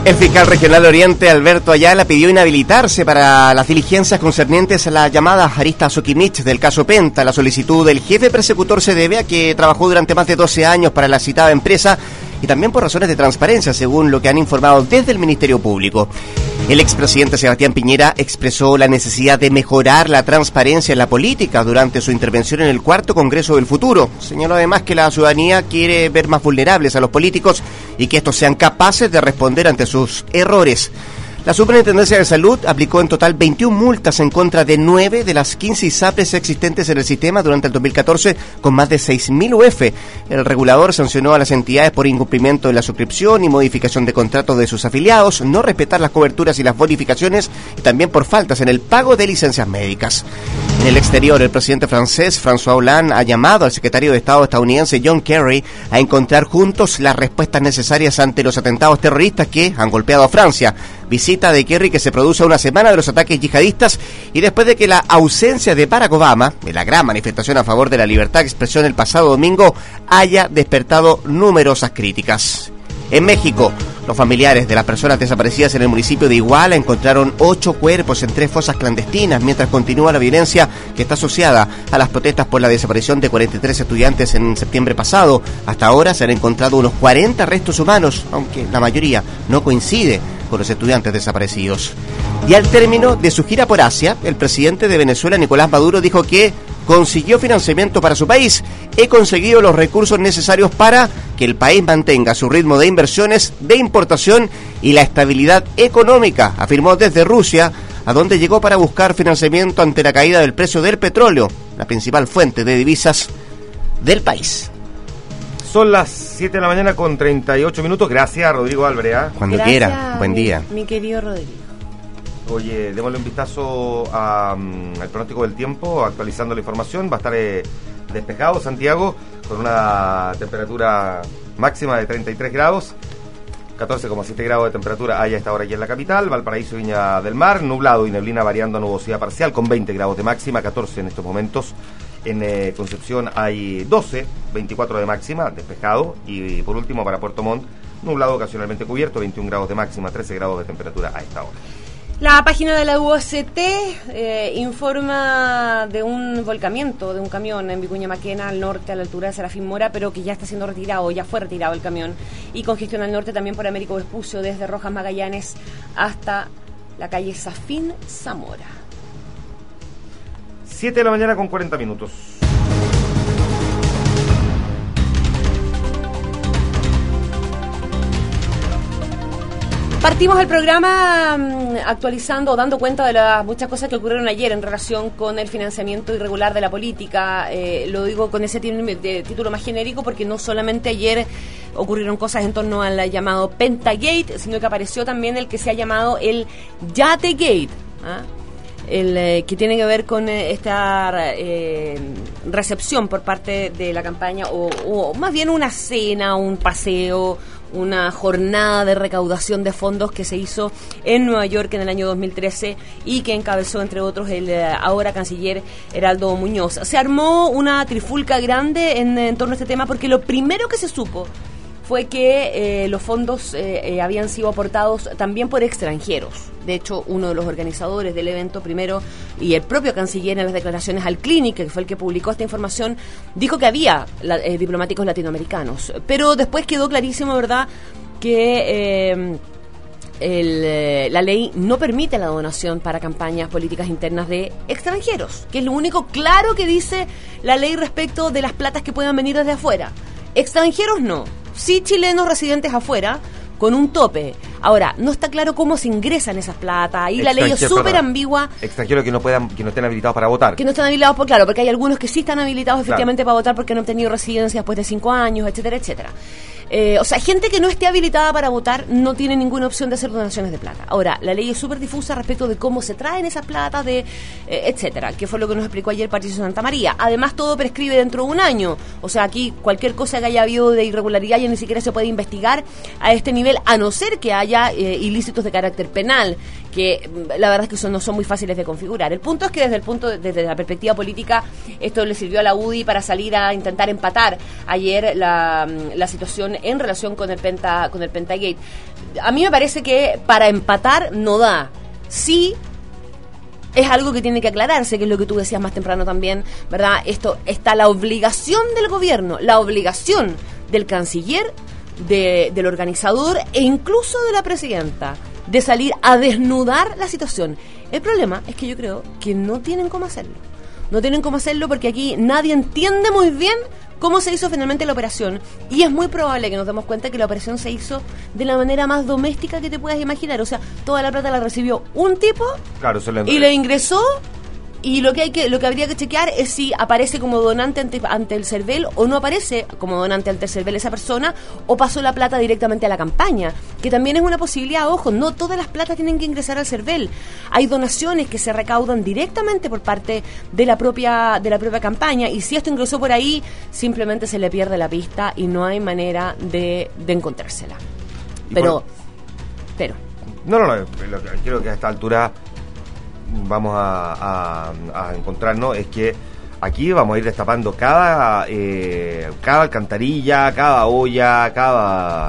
El fiscal regional de Oriente, Alberto Ayala, pidió inhabilitarse para las diligencias concernientes a la llamada arista Sokimich del caso Penta. La solicitud del jefe persecutor se debe a que trabajó durante más de 12 años para la citada empresa y también por razones de transparencia, según lo que han informado desde el Ministerio Público. El expresidente Sebastián Piñera expresó la necesidad de mejorar la transparencia en la política durante su intervención en el cuarto Congreso del Futuro. Señaló además que la ciudadanía quiere ver más vulnerables a los políticos y que estos sean capaces de responder ante sus errores. La Superintendencia de Salud aplicó en total 21 multas en contra de 9 de las 15 ISAPRES existentes en el sistema durante el 2014, con más de 6.000 UF. El regulador sancionó a las entidades por incumplimiento de la suscripción y modificación de contratos de sus afiliados, no respetar las coberturas y las bonificaciones, y también por faltas en el pago de licencias médicas. En el exterior, el presidente francés François Hollande ha llamado al secretario de Estado estadounidense John Kerry a encontrar juntos las respuestas necesarias ante los atentados terroristas que han golpeado a Francia. Visita de Kerry que se produce a una semana de los ataques yihadistas y después de que la ausencia de Barack Obama en la gran manifestación a favor de la libertad de expresión el pasado domingo haya despertado numerosas críticas. En México, los familiares de las personas desaparecidas en el municipio de Iguala encontraron 8 cuerpos en 3 fosas clandestinas, mientras continúa la violencia que está asociada a las protestas por la desaparición de 43 estudiantes en septiembre pasado. Hasta ahora se han encontrado unos 40 restos humanos, aunque la mayoría no coincide con los estudiantes desaparecidos. Y al término de su gira por Asia, el presidente de Venezuela, Nicolás Maduro, dijo que consiguió financiamiento para su país. He conseguido los recursos necesarios para que el país mantenga su ritmo de inversiones, de importación y la estabilidad económica, afirmó desde Rusia, a donde llegó para buscar financiamiento ante la caída del precio del petróleo, la principal fuente de divisas del país. Son las 7 de la mañana con 38 minutos. Gracias, Rodrigo Álvarez. Cuando quiera, buen día. Mi querido Rodrigo. Oye, démosle un vistazo al pronóstico del tiempo, actualizando la información. Va a estar despejado Santiago, con una temperatura máxima de 33 grados, 14,7 grados de temperatura hay a esta hora aquí en la capital. Valparaíso, Viña del Mar, nublado y neblina variando a nubosidad parcial, con 20 grados de máxima, 14 en estos momentos. En Concepción hay 12, 24 de máxima, despejado. Y por último, para Puerto Montt, nublado ocasionalmente cubierto, 21 grados de máxima, 13 grados de temperatura a esta hora. La página de la UOCT informa de un volcamiento de un camión en Vicuña Maquena, al norte, a la altura de Serafín Mora, pero que ya está siendo retirado, ya fue retirado el camión. Y congestión al norte también por Américo Vespucio, desde Rojas Magallanes hasta la calle Zafín Zamora. 7 de la mañana con 40 minutos. Partimos el programa actualizando, dando cuenta de las muchas cosas que ocurrieron ayer en relación con el financiamiento irregular de la política. Lo digo con ese título más genérico porque no solamente ayer ocurrieron cosas en torno al llamado Pentagate, sino que apareció también el que se ha llamado el Yategate, el que tiene que ver con esta recepción por parte de la campaña, o más bien una cena, un paseo, una jornada de recaudación de fondos que se hizo en Nueva York en el año 2013 y que encabezó, entre otros, el ahora canciller Heraldo Muñoz. Se armó una trifulca grande en torno a este tema porque lo primero que se supo fue que los fondos habían sido aportados también por extranjeros. De hecho, uno de los organizadores del evento primero, y el propio canciller en las declaraciones al Clinic, que fue el que publicó esta información, dijo que había diplomáticos latinoamericanos. Pero después quedó clarísimo, ¿verdad?, que la ley no permite la donación para campañas políticas internas de extranjeros, que es lo único claro que dice la ley respecto de las platas que puedan venir desde afuera. Extranjeros no. Sí, chilenos residentes afuera, con un tope. Ahora, no está claro cómo se ingresan esas plata. Ahí la ley es súper ambigua. Extranjeros que no estén habilitados para votar. Que no estén habilitados, claro, porque hay algunos que sí están habilitados efectivamente para votar porque no han tenido residencia después de 5 años, etcétera, etcétera. O sea, gente que no esté habilitada para votar no tiene ninguna opción de hacer donaciones de plata. Ahora, la ley es súper difusa respecto de cómo se traen esas platas, etcétera, que fue lo que nos explicó ayer Patricio Santamaría. Además, todo prescribe dentro de un año. O sea, aquí cualquier cosa que haya habido de irregularidad ya ni siquiera se puede investigar a este nivel, a no ser que haya ilícitos de carácter penal que la verdad es que no son muy fáciles de configurar. El punto es que desde la perspectiva política, esto le sirvió a la UDI para salir a intentar empatar ayer la situación en relación con el Pentagate. A mí me parece que para empatar no da. Sí, es algo que tiene que aclararse, que es lo que tú decías más temprano también, ¿verdad? Esto está la obligación del gobierno, la obligación del canciller, del organizador e incluso de la presidenta de salir a desnudar la situación. El problema es que yo creo que no tienen cómo hacerlo. No tienen cómo hacerlo porque aquí nadie entiende muy bien cómo se hizo finalmente la operación, y es muy probable que nos demos cuenta que la operación se hizo de la manera más doméstica que te puedas imaginar. O sea, toda la plata la recibió un tipo, claro, y le ingresó, y lo que habría que chequear es si aparece como donante ante el CERVEL o no aparece como donante ante el CERVEL esa persona, o pasó la plata directamente a la campaña, que también es una posibilidad. Ojo, no todas las platas tienen que ingresar al CERVEL. Hay donaciones que se recaudan directamente por parte de la propia campaña, y si esto ingresó por ahí, simplemente se le pierde la pista y no hay manera de encontrársela. Pero no, creo que a esta altura vamos a encontrarnos es que aquí vamos a ir destapando cada alcantarilla, cada olla,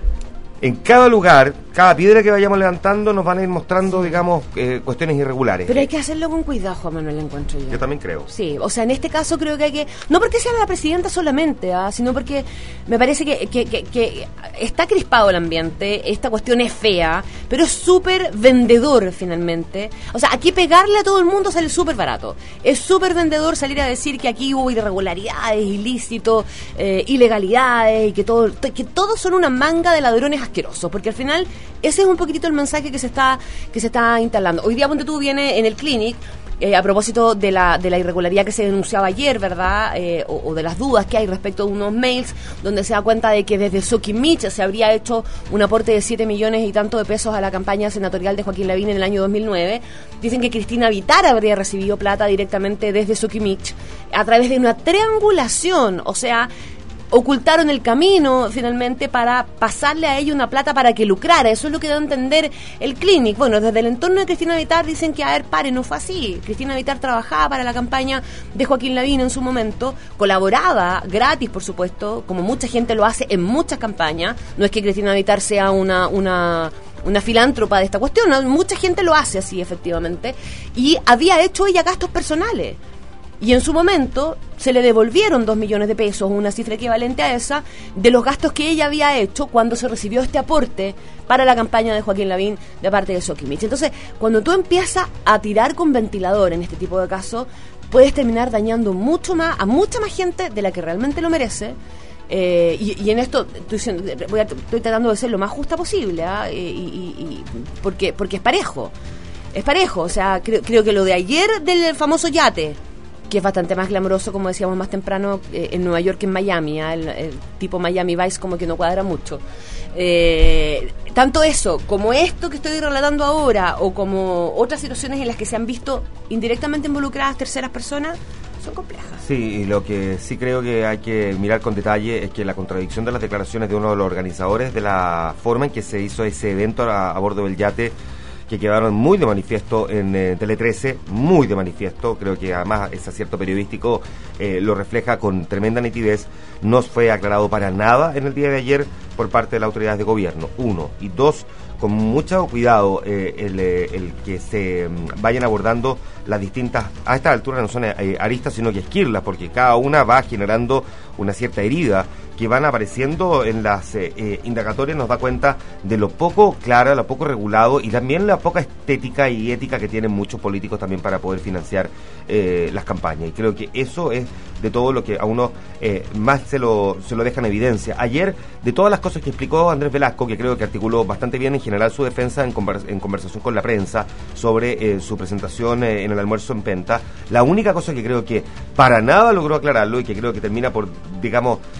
en cada lugar, cada piedra que vayamos levantando nos van a ir mostrando, digamos, cuestiones irregulares. Pero hay que hacerlo con cuidado, Juan Manuel, encuentro yo. Yo también creo. Sí, o sea, en este caso creo que hay que... No porque sea la presidenta solamente, sino porque me parece que está crispado el ambiente, esta cuestión es fea, pero es súper vendedor finalmente. O sea, aquí pegarle a todo el mundo sale súper barato. Es súper vendedor salir a decir que aquí hubo irregularidades, ilícitos, ilegalidades, y que todos son una manga de ladrones asquerosos, porque al final ese es un poquitito el mensaje que se está instalando. Hoy día, ponte tú, viene en el Clinic, a propósito de la irregularidad que se denunciaba ayer, ¿verdad? O de las dudas que hay respecto de unos mails donde se da cuenta de que desde Soquimich se habría hecho un aporte de 7 millones y tanto de pesos a la campaña senatorial de Joaquín Lavín en el año 2009. Dicen que Cristina Vitar habría recibido plata directamente desde Soquimich a través de una triangulación, o sea, ocultaron el camino finalmente para pasarle a ella una plata para que lucrara. Eso es lo que da a entender el Clinic. Bueno, desde el entorno de Cristina Vitar dicen que, no fue así. Cristina Vitar trabajaba para la campaña de Joaquín Lavín en su momento, colaboraba gratis, por supuesto, como mucha gente lo hace en muchas campañas. No es que Cristina Vitar sea una filántropa de esta cuestión, ¿no? Mucha gente lo hace así, efectivamente, y había hecho ella gastos personales. Y en su momento se le devolvieron 2 millones de pesos, una cifra equivalente a esa, de los gastos que ella había hecho cuando se recibió este aporte para la campaña de Joaquín Lavín de parte de Soquimich. Entonces, cuando tú empiezas a tirar con ventilador en este tipo de casos, puedes terminar dañando mucho más a mucha más gente de la que realmente lo merece. Y en esto estoy tratando de ser lo más justa posible, porque es parejo. Es parejo, o sea, creo que lo de ayer del famoso yate, que es bastante más glamoroso, como decíamos más temprano, en Nueva York que en Miami, el tipo Miami Vice como que no cuadra mucho. Tanto eso, como esto que estoy relatando ahora, o como otras situaciones en las que se han visto indirectamente involucradas terceras personas, son complejas. Sí, y lo que sí creo que hay que mirar con detalle es que la contradicción de las declaraciones de uno de los organizadores, de la forma en que se hizo ese evento a bordo del yate, que quedaron muy de manifiesto en Tele 13, muy de manifiesto, creo que además ese acierto periodístico lo refleja con tremenda nitidez, no fue aclarado para nada en el día de ayer por parte de las autoridades de gobierno, 1, y 2, con mucho cuidado el que se vayan abordando las distintas, a esta altura no son aristas sino que esquirlas, porque cada una va generando una cierta herida que van apareciendo en las indagatorias. Nos da cuenta de lo poco claro, lo poco regulado y también la poca estética y ética que tienen muchos políticos también para poder financiar las campañas, y creo que eso es de todo lo que a uno más se lo deja en evidencia. Ayer, de todas las cosas que explicó Andrés Velasco, que creo que articuló bastante bien en general su defensa en conversación con la prensa sobre su presentación en el almuerzo en Penta, la única cosa que creo que para nada logró aclararlo y que creo que termina por, digamos, desbaratar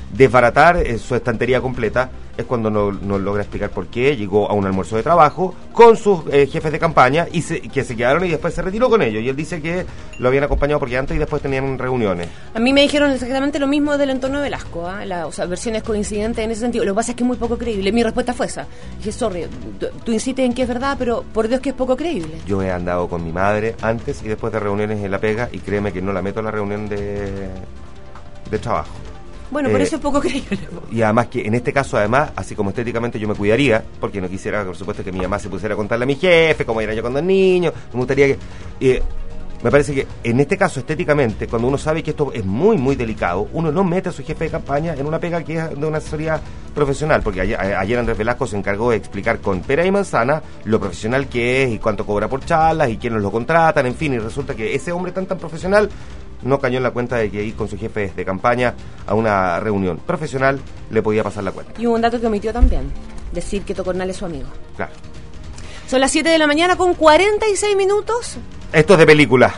relatar su estantería completa, es cuando no logra explicar por qué llegó a un almuerzo de trabajo con sus jefes de campaña que se quedaron y después se retiró con ellos. Y él dice que lo habían acompañado porque antes y después tenían reuniones. A mí me dijeron exactamente lo mismo del entorno de Velasco, o sea, versiones coincidentes en ese sentido. Lo que pasa es que es muy poco creíble. Mi respuesta fue esa. Dije, sorry, tú insistes en que es verdad, pero por Dios que es poco creíble. Yo he andado con mi madre antes y después de reuniones en la pega y créeme que no la meto a la reunión de trabajo. Bueno, por eso es poco creíble. Y además que en este caso, además, así como estéticamente yo me cuidaría, porque no quisiera, por supuesto, que mi mamá se pusiera a contarle a mi jefe cómo era yo cuando era niño. Me gustaría que... me parece que en este caso, estéticamente, cuando uno sabe que esto es muy, muy delicado, uno no mete a su jefe de campaña en una pega que es de una asesoría profesional, porque ayer Andrés Velasco se encargó de explicar con pera y manzana lo profesional que es y cuánto cobra por charlas y quiénes lo contratan, en fin, y resulta que ese hombre tan profesional no cayó en la cuenta de que ir con su jefe de campaña a una reunión profesional le podía pasar la cuenta. Y hubo un dato que omitió también, decir que Tocornal es su amigo. Claro. Son las 7 de la mañana con 46 minutos. Esto es de película.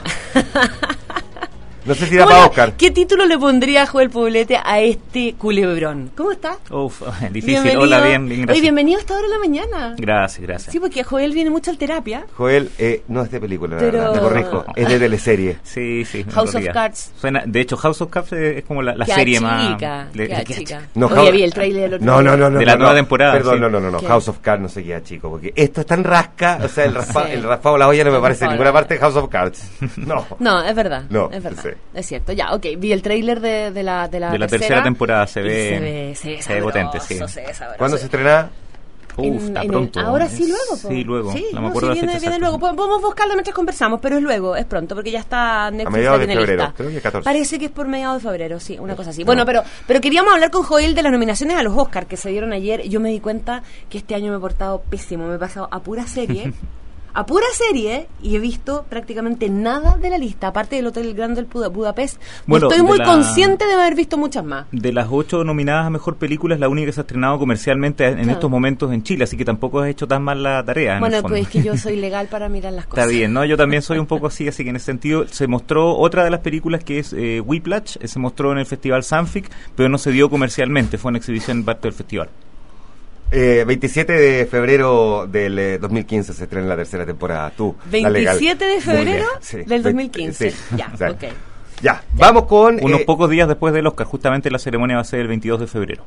No sé si da para Oscar. ¿Qué título le pondría Joel Poblete a este culebrón? ¿Cómo está? Uf, difícil. Bienvenido. Hola, bien, gracias. Oye, bienvenido a esta hora de la mañana. Gracias. Sí, porque Joel viene mucho al terapia. Joel, no es de película, la Pero... verdad, me corrijo, es de teleserie. Sí. House of Cards. Suena, de hecho, House of Cards es como la Qué serie chica, más... qué chica. No, Oye, vi el trailer del otro No, día. De la nueva temporada. Perdón, sí. no. ¿Qué? House of Cards no se queda chico, porque esto es tan rasca, o sea, el raspado de la olla no me El parece en raspado ninguna de la parte de House of Cards. No, es verdad. No, es verdad. sí. Es cierto. Ya, ok. Vi el tráiler de la tercera temporada. Se y ve sabroso, potente, sí. se ve sabroso. ¿Cuándo se estrena? Está pronto. Ahora sí, luego. Sí, luego. Sí, no me acuerdo la fecha viene exacta. luego. Podemos buscarlo mientras conversamos, pero es luego, es pronto, porque ya está Netflix. A mediados de tiene febrero, lista. creo que 14. Parece que es por mediados de febrero, sí, una cosa así. Bueno, pero queríamos hablar con Joel de las nominaciones a los Oscars que se dieron ayer. Yo me di cuenta que este año me he portado pésimo, me he pasado a pura serie. Y he visto prácticamente nada de la lista, aparte del Hotel Grand del Budapest. Bueno, estoy muy consciente de haber visto muchas más. De las 8 nominadas a Mejor Película es la única que se ha estrenado comercialmente en estos momentos en Chile, así que tampoco has hecho tan mal la tarea. Bueno, pues es que yo soy legal para mirar las cosas. Está bien, ¿no? Yo también soy un poco así que en ese sentido se mostró otra de las películas que es Whiplash, se mostró en el Festival Sanfic, pero no se dio comercialmente, fue una exhibición en parte del festival. 27 de febrero del 2015 se estrena la tercera temporada. Tú, 27 de febrero sí, del 2015. sí. Ya, ok. Ya, vamos con... Unos pocos días después del Oscar, justamente la ceremonia va a ser el 22 de febrero.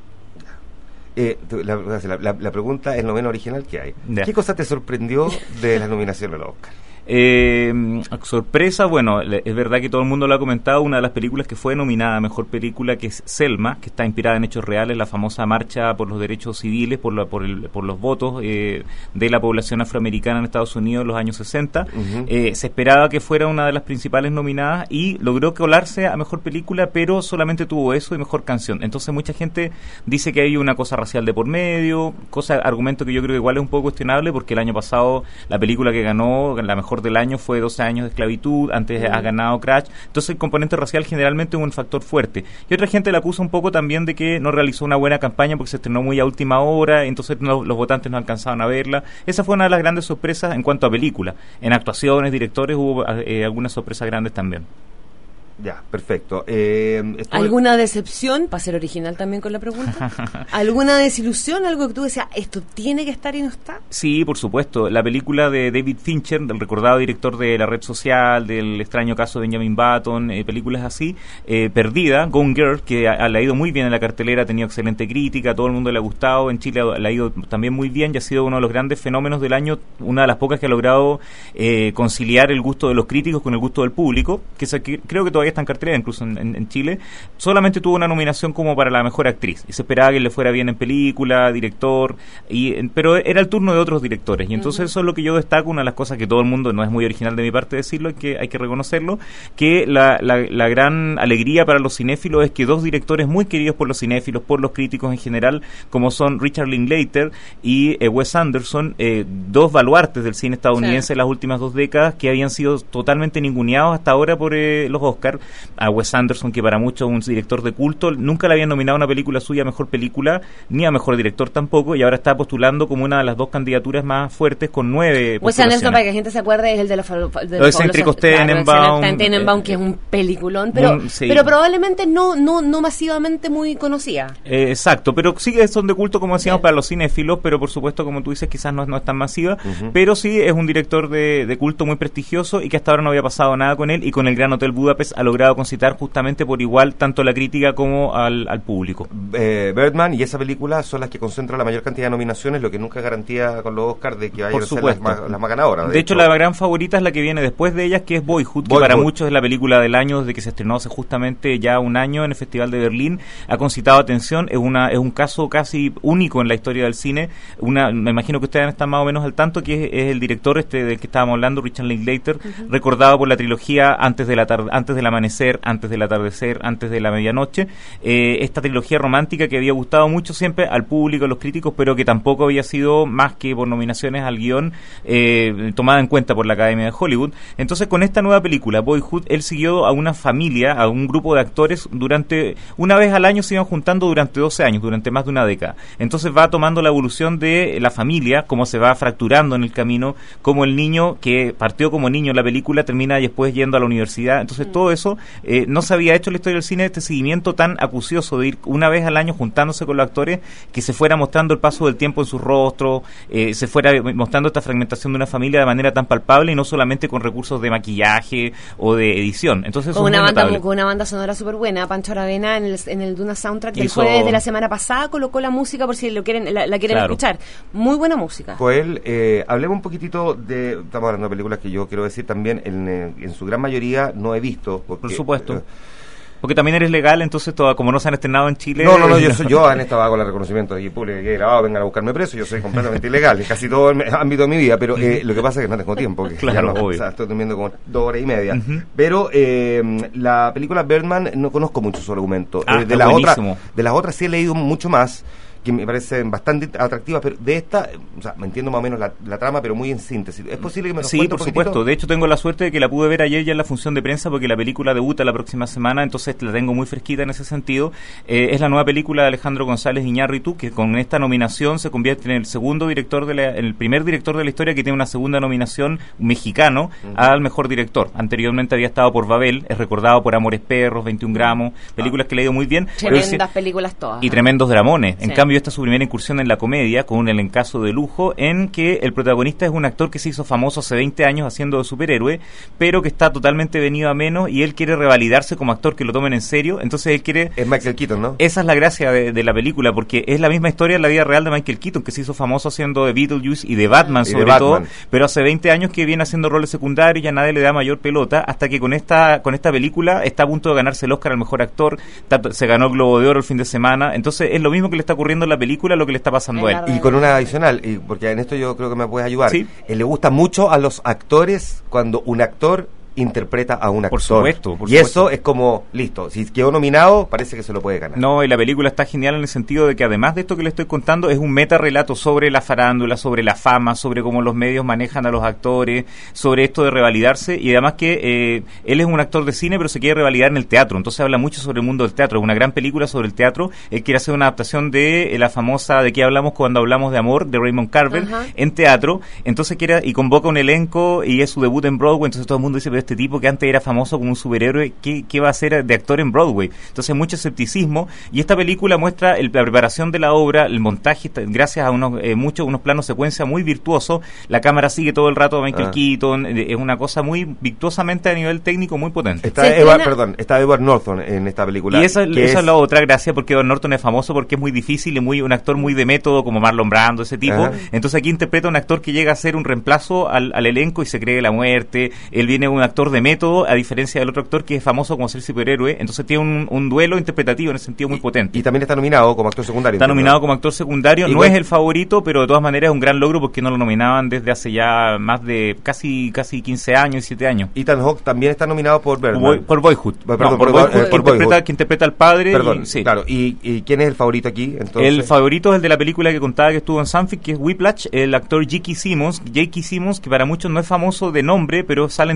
La pregunta es lo menos original que hay. Ya. ¿Qué cosa te sorprendió de las nominaciones al Oscar? Sorpresa, bueno, es verdad que todo el mundo lo ha comentado, una de las películas que fue nominada a Mejor Película, que es Selma, que está inspirada en hechos reales, la famosa marcha por los derechos civiles, por los votos de la población afroamericana en Estados Unidos en los años 60. Se esperaba que fuera una de las principales nominadas y logró colarse a Mejor Película, pero solamente tuvo eso y Mejor Canción. Entonces mucha gente dice que hay una cosa racial de por medio, argumento que yo creo que igual es un poco cuestionable, porque el año pasado la película que ganó la mejor del año fue 12 años de esclavitud, antes ha ganado Crash, entonces el componente racial generalmente es un factor fuerte. Y otra gente la acusa un poco también de que no realizó una buena campaña porque se estrenó muy a última hora, entonces los votantes no alcanzaban a verla. Esa fue una de las grandes sorpresas en cuanto a película. En actuaciones, directores, hubo algunas sorpresas grandes también. Ya, perfecto. ¿Alguna decepción? Para ser original también con la pregunta. ¿Alguna desilusión? ¿Algo que tú decías, esto tiene que estar y no está? Sí, por supuesto. La película de David Fincher, del recordado director de La Red Social, del extraño caso de Benjamin Button, películas así, Perdida, Gone Girl, que le ha ido muy bien en la cartelera, ha tenido excelente crítica, a todo el mundo le ha gustado, en Chile le ha ido también muy bien y ha sido uno de los grandes fenómenos del año, una de las pocas que ha logrado conciliar el gusto de los críticos con el gusto del público, que creo que todavía está en cartelera, incluso en Chile. Solamente tuvo una nominación como para la mejor actriz y se esperaba que le fuera bien en película, director, pero era el turno de otros directores y entonces eso es lo que yo destaco. Una de las cosas que todo el mundo, no es muy original de mi parte decirlo, es que hay que reconocerlo, que la gran alegría para los cinéfilos es que dos directores muy queridos por los cinéfilos, por los críticos en general, como son Richard Linklater y Wes Anderson, dos baluartes del cine estadounidense en las últimas 2 décadas, que habían sido totalmente ninguneados hasta ahora por los Oscars, nominar a Wes Anderson, que para muchos es un director de culto. Nunca le habían nominado una película suya a mejor película, ni a mejor director tampoco, y ahora está postulando como una de las dos candidaturas más fuertes con 9 Wes Anderson, para que la gente se acuerde, es el de los excéntricos Tenenbaum, que es un peliculón, pero probablemente no masivamente muy conocida. Exacto, pero sí que son de culto, como decíamos, para los cinéfilos, pero por supuesto, como tú dices, quizás no es tan masiva, pero sí es un director de culto muy prestigioso y que hasta ahora no había pasado nada con él, y con el Gran Hotel Budapest ha logrado concitar justamente por igual tanto la crítica como al público. Birdman y esa película son las que concentran la mayor cantidad de nominaciones, lo que nunca garantía con los Oscars de que vayan a ser las más ganadoras. De hecho, la gran favorita es la que viene después de ellas, que es Boyhood, que para muchos es la película del año, desde que se estrenó hace justamente ya un año en el Festival de Berlín. Ha concitado atención, es un caso casi único en la historia del cine. Me imagino que ustedes están más o menos al tanto, que es el director del que estábamos hablando, Richard Linklater, recordado por la trilogía Antes del amanecer, Antes del atardecer, Antes de la medianoche, esta trilogía romántica que había gustado mucho siempre al público, a los críticos, pero que tampoco había sido más que por nominaciones al guión tomada en cuenta por la Academia de Hollywood. Entonces, con esta nueva película, Boyhood, él siguió a una familia, a un grupo de actores una vez al año se iban juntando durante 12 años, durante más de una década. Entonces va tomando la evolución de la familia, cómo se va fracturando en el camino, cómo el niño que partió como niño en la película termina después yendo a la universidad. Entonces todo eso no se había hecho en la historia del cine, este seguimiento tan acucioso de ir una vez al año juntándose con los actores, que se fuera mostrando el paso del tiempo en sus rostros, se fuera mostrando esta fragmentación de una familia de manera tan palpable y no solamente con recursos de maquillaje o de edición. Entonces con una banda sonora súper buena. Pancho Aravena en el Duna Soundtrack del jueves de la semana pasada colocó la música por si la quieren escuchar. Muy buena música. Pues hablemos un poquitito estamos hablando de películas que yo quiero decir también en su gran mayoría no he visto. Por supuesto. Porque también eres legal, entonces como no se han estrenado en Chile... No, yo en esta con el reconocimiento de público que he grabado, vengan a buscarme preso, yo soy completamente ilegal en casi todo el ámbito de mi vida, pero lo que pasa es que no tengo tiempo, que claro, obvio. O sea, estoy durmiendo como 2 horas y media. Pero la película Birdman no conozco mucho su argumento. De las otras sí he leído mucho más, que me parecen bastante atractivas, pero de esta, o sea, me entiendo más o menos la trama, pero muy en síntesis. ¿Es posible que me lo cuente un poquitito? Sí, por supuesto. De hecho, tengo la suerte de que la pude ver ayer ya en la función de prensa, porque la película debuta la próxima semana, entonces la tengo muy fresquita en ese sentido. Es la nueva película de Alejandro González Iñárritu, que con esta nominación se convierte en el primer director de la historia que tiene una segunda nominación mexicano al mejor director. Anteriormente había estado por Babel, es recordado por Amores Perros, 21 gramos, películas que le ha ido muy bien. Tremendas películas todas. Y tremendos dramones. En cambio, esta es su primera incursión en la comedia, con un elencazo de lujo, en que el protagonista es un actor que se hizo famoso hace 20 años haciendo de superhéroe, pero que está totalmente venido a menos, y él quiere revalidarse como actor, que lo tomen en serio. Entonces él quiere... Es Michael Keaton, ¿no? Esa es la gracia de la película, porque es la misma historia en la vida real de Michael Keaton, que se hizo famoso haciendo de Beetlejuice y de Batman, todo, pero hace 20 años que viene haciendo roles secundarios, ya nadie le da mayor pelota, hasta que con esta película está a punto de ganarse el Oscar al mejor actor, se ganó el Globo de Oro el fin de semana. Entonces es lo mismo que le está ocurriendo en la película, lo que le está pasando a él. Y con una adicional, porque en esto yo creo que me puedes ayudar. ¿Sí? Le gusta mucho a los actores cuando un actor interpreta a un actor. Por supuesto. Eso es como, listo, si quedó nominado, parece que se lo puede ganar. No, y la película está genial en el sentido de que además de esto que le estoy contando, es un metarrelato sobre la farándula, sobre la fama, sobre cómo los medios manejan a los actores, sobre esto de revalidarse, y además que él es un actor de cine, pero se quiere revalidar en el teatro, entonces habla mucho sobre el mundo del teatro, es una gran película sobre el teatro. Él quiere hacer una adaptación de la famosa ¿De qué hablamos cuando hablamos de amor?, de Raymond Carver, en teatro. Entonces y convoca un elenco, y es su debut en Broadway. Entonces todo el mundo dice, pero este tipo que antes era famoso como un superhéroe, ¿qué va a hacer de actor en Broadway? Entonces mucho escepticismo, y esta película muestra la preparación de la obra, el montaje, gracias a unos planos secuencia muy virtuosos. La cámara sigue todo el rato a Michael Keaton, es una cosa muy virtuosamente a nivel técnico muy potente. Está Edward Norton en esta película. Y esa es la otra gracia, porque Edward Norton es famoso porque es muy difícil y un actor muy de método, como Marlon Brando, ese tipo. Entonces aquí interpreta a un actor que llega a ser un reemplazo al elenco y se cree la muerte. Él viene un actor de método, a diferencia del otro actor que es famoso como ser superhéroe. Entonces tiene un duelo interpretativo en ese sentido muy potente. Y también está nominado como actor secundario. Está nominado como actor secundario. No es el favorito, pero de todas maneras es un gran logro, porque no lo nominaban desde hace ya más de casi 15 años, 17 años. Ethan Hawke también está nominado por Birdman. Por Boyhood. Que interpreta al padre. Claro. ¿Y quién es el favorito aquí, entonces? El favorito es el de la película que contaba que estuvo en Sanfield, que es Whiplash, el actor J.K. Simmons, que para muchos no es famoso de nombre, pero sale en todas las películas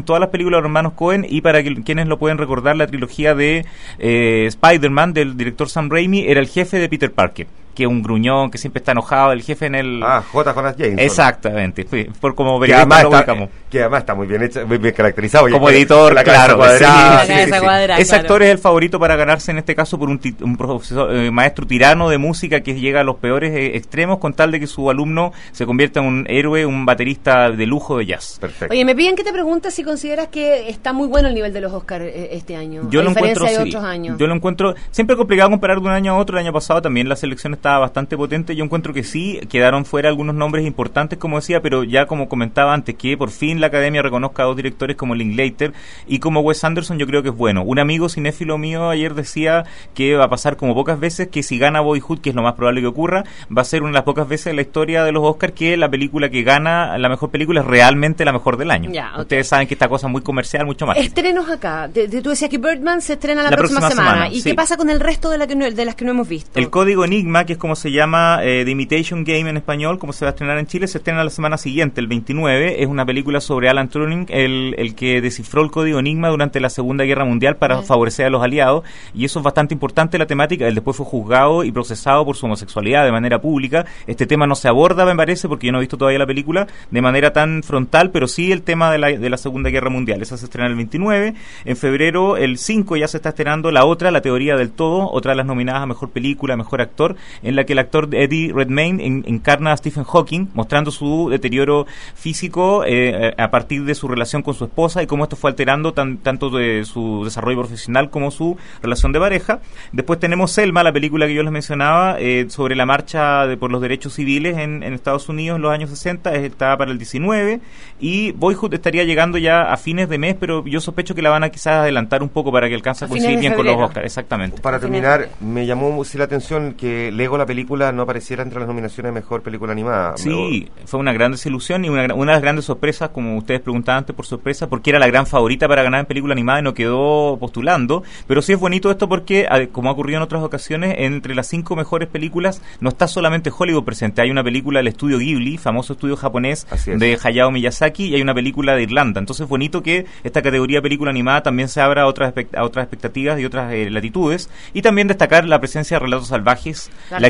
película de los hermanos Coen, y para quienes lo pueden recordar, la trilogía de Spider-Man del director Sam Raimi, era el jefe de Peter Parker, que es un gruñón, que siempre está enojado, el jefe en el... J. Jonas Jameson. Exactamente, por como periodista lo ubicamos. Que además está muy bien hecho, muy bien caracterizado. Como editor, la claro. cuadrada, Ese actor es el favorito para ganarse en este caso por un profesor, maestro tirano de música que llega a los peores extremos con tal de que su alumno se convierta en un héroe, un baterista de lujo de jazz. Perfecto. Oye, me piden que te preguntes si consideras que está muy bueno el nivel de los Oscars este año, yo a lo diferencia encuentro, de otros años. Yo lo encuentro siempre complicado comparar de un año a otro. El año pasado también la selección estaba bastante potente. Yo encuentro que sí, quedaron fuera algunos nombres importantes, como decía, pero ya como comentaba antes, que por fin la Academia reconozca a dos directores como Linklater y como Wes Anderson, yo creo que es bueno. Un amigo cinéfilo mío ayer decía que va a pasar como pocas veces, que si gana Boyhood, que es lo más probable que ocurra, va a ser una de las pocas veces en la historia de los Oscars que la película que gana la mejor película es realmente la mejor del año. Ya, okay. Ustedes saben que esta cosa es muy comercial, mucho más. Estrenos acá. Tú decías que Birdman se estrena la próxima semana. ¿Y sí. qué pasa con el resto de las que no hemos visto? El Código Enigma, que es como se llama The Imitation Game en español, como se va a estrenar en Chile, se estrena la semana siguiente, el 29. Es una película sobre Alan Turing, el que descifró el Código Enigma durante la Segunda Guerra Mundial para favorecer a los aliados, y eso es bastante importante la temática. Él después fue juzgado y procesado por su homosexualidad de manera pública. Este tema no se aborda, me parece, porque yo no he visto todavía la película de manera tan frontal, pero sí el tema de la Segunda Guerra Mundial. Esa se estrena el 29. En febrero, el 5, ya se está estrenando La Teoría del Todo, otra de las nominadas a Mejor Película, Mejor Actor, en la que el actor Eddie Redmayne encarna a Stephen Hawking, mostrando su deterioro físico a partir de su relación con su esposa y cómo esto fue alterando tanto de su desarrollo profesional como su relación de pareja. Después tenemos Selma, la película que yo les mencionaba, sobre la marcha por los derechos civiles en Estados Unidos en los años 60, está para el 19, y Boyhood estaría llegando ya a fines de mes, pero yo sospecho que la van a quizás adelantar un poco para que alcance a coincidir bien con los Oscars. Exactamente. Para terminar, me llamó la atención que Lego, la película, no apareciera entre las nominaciones de Mejor Película Animada. Sí, fue una gran desilusión y una de las grandes sorpresas, como ustedes preguntaban antes, por sorpresa, porque era la gran favorita para ganar en película animada y no quedó postulando, pero sí es bonito esto porque, como ha ocurrido en otras ocasiones, entre las 5 mejores películas no está solamente Hollywood presente, hay una película del estudio Ghibli, famoso estudio japonés de Hayao Miyazaki, y hay una película de Irlanda. Entonces es bonito que esta categoría película animada también se abra a otras expectativas y otras latitudes, y también destacar la presencia de Relatos Salvajes, la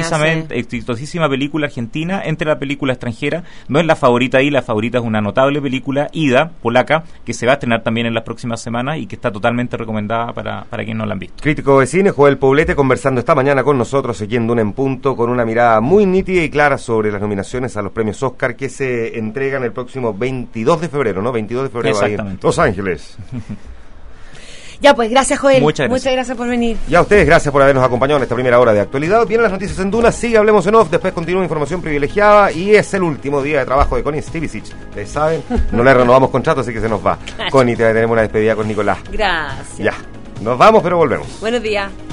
exitosísima película argentina entre la película extranjera. No es la favorita ahí, la favorita es una notable película, Ida, polaca, que se va a estrenar también en las próximas semanas y que está totalmente recomendada para quienes no la han visto. Crítico de cine, Joel Poblete, conversando esta mañana con nosotros aquí en Duna en Punto, con una mirada muy nítida y clara sobre las nominaciones a los premios Oscar que se entregan el próximo 22 de febrero, ¿no? 22 de febrero ahí en Los Ángeles. Ya pues, gracias Joel. Muchas gracias por venir. Y a ustedes, gracias por habernos acompañado en esta primera hora de actualidad. Vienen las noticias en Duna, sigue Hablemos en Off, después continúa Información Privilegiada y es el último día de trabajo de Connie Stevicic. Ustedes saben, no le renovamos contrato, así que se nos va. Connie, tenemos una despedida con Nicolás. Gracias. Ya, nos vamos, pero volvemos. Buenos días.